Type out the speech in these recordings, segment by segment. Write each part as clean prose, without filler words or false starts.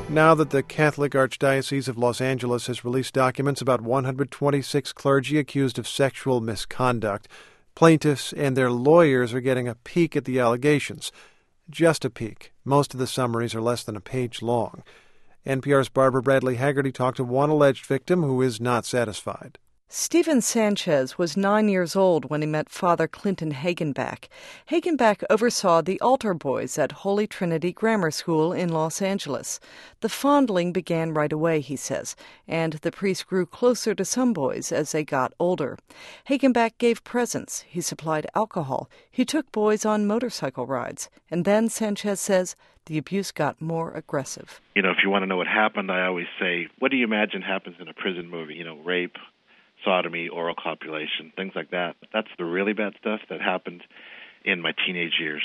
Now that the Catholic Archdiocese of Los Angeles has released documents about 126 clergy accused of sexual misconduct, plaintiffs and their lawyers are getting a peek at the allegations. Just a peek. Most of the summaries are less than a page long. NPR's Barbara Bradley Haggerty talked to one alleged victim who is not satisfied. Stephen Sanchez was 9 years old when he met Father Clinton Hagenbach. Hagenbach oversaw the altar boys at Holy Trinity Grammar School in Los Angeles. The fondling began right away, he says, and the priest grew closer to some boys as they got older. Hagenbach gave presents. He supplied alcohol. He took boys on motorcycle rides. And then, Sanchez says, the abuse got more aggressive. If you want to know what happened, I always say, what do you imagine happens in a prison movie? Rape, sodomy, oral copulation, things like that. That's the really bad stuff that happened in my teenage years.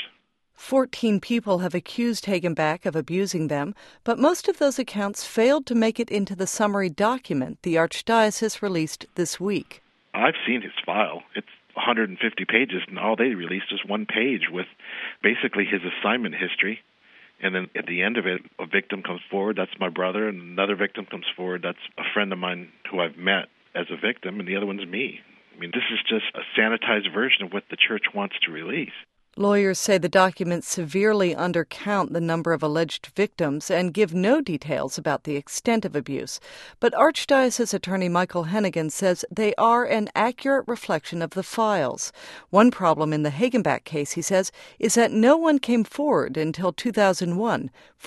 14 people have accused Hagenbach of abusing them, but most of those accounts failed to make it into the summary document the Archdiocese released this week. I've seen his file. It's 150 pages, and all they released is one page with basically his assignment history. And then at the end of it, a victim comes forward, that's my brother, and another victim comes forward, that's a friend of mine who I've met as a victim, and the other one's me. This is just a sanitized version of what the church wants to release. Lawyers say the documents severely undercount the number of alleged victims and give no details about the extent of abuse. But Archdiocese attorney Michael Hennigan says they are an accurate reflection of the files. One problem in the Hagenbach case, he says, is that no one came forward until 2001,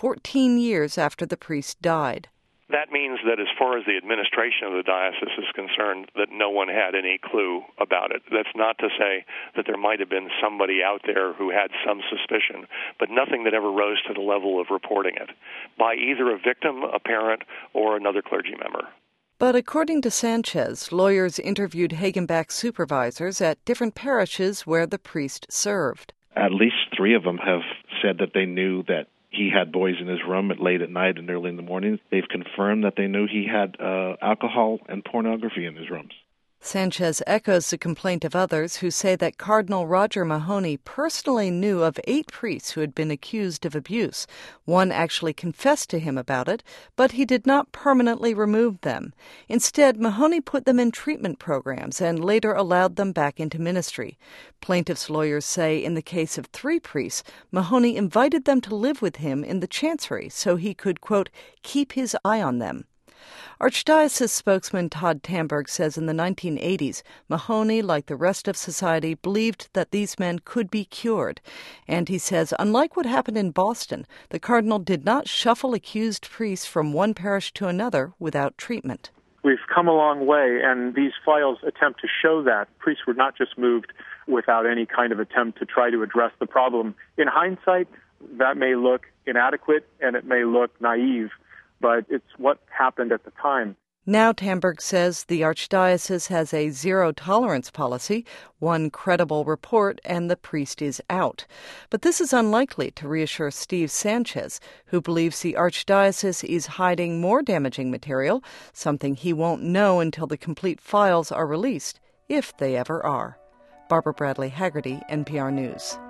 14 years after the priest died. That means that as far as the administration of the diocese is concerned, that no one had any clue about it. That's not to say that there might have been somebody out there who had some suspicion, but nothing that ever rose to the level of reporting it by either a victim, a parent, or another clergy member. But according to Sanchez, lawyers interviewed Hagenbach's supervisors at different parishes where the priest served. At least 3 of them have said that they knew that he had boys in his room late at night and early in the morning. They've confirmed that they knew he had alcohol and pornography in his rooms. Sanchez echoes the complaint of others who say that Cardinal Roger Mahony personally knew of 8 priests who had been accused of abuse. One actually confessed to him about it, but he did not permanently remove them. Instead, Mahony put them in treatment programs and later allowed them back into ministry. Plaintiffs' lawyers say in the case of 3 priests, Mahony invited them to live with him in the chancery so he could, quote, keep his eye on them. Archdiocese spokesman Todd Tamberg says in the 1980s, Mahony, like the rest of society, believed that these men could be cured. And he says, unlike what happened in Boston, the cardinal did not shuffle accused priests from one parish to another without treatment. We've come a long way, and these files attempt to show that priests were not just moved without any kind of attempt to try to address the problem. In hindsight, that may look inadequate and it may look naive, but it's what happened at the time. Now, Tamberg says the Archdiocese has a zero-tolerance policy, one credible report, and the priest is out. But this is unlikely to reassure Steve Sanchez, who believes the Archdiocese is hiding more damaging material, something he won't know until the complete files are released, if they ever are. Barbara Bradley Haggerty, NPR News.